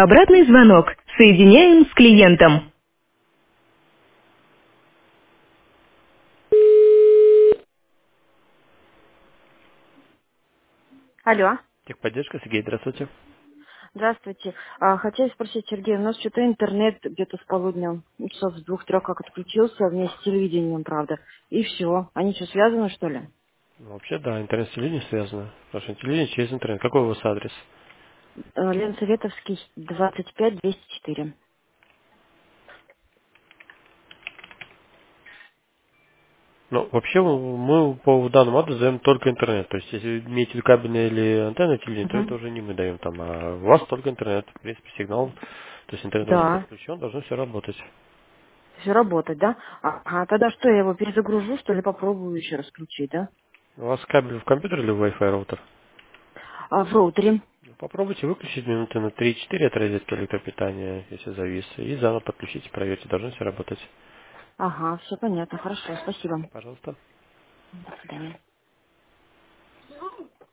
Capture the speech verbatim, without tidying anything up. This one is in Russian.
Обратный звонок. Соединяем с клиентом. Алло, Техподдержка, Сергей, здравствуйте. здравствуйте. А, хотела спросить, Сергей, у нас что-то интернет где-то с полудня, ну, часов с двух-трех как отключился, вместе с телевидением, правда. И все. Они что, связаны, что ли? Ну, вообще, да, интернет с телевидением связано. Потому что телевидение через интернет. Какой у вас адрес? Э, Ленсоветовский, двадцать пять двести четыре. Ну, вообще, мы по данному адресу даем только интернет. То есть, если имеете в виду кабельное или антенна телевидения, то это Угу. уже не мы даем там, а у вас только интернет. В принципе, сигнал, то есть интернет должен быть Да, включен, должно все работать. все работать, да? А, а тогда что, я его перезагружу, что ли, попробую еще раз включить, да? У вас кабель в компьютер или в Wi-Fi роутер? А в роутере? Ну, попробуйте выключить минуты на три-четыре от розетки электропитания, если завис, и заново подключите, проверьте, должно все работать. Ага, все понятно, хорошо, спасибо. Пожалуйста. До свидания.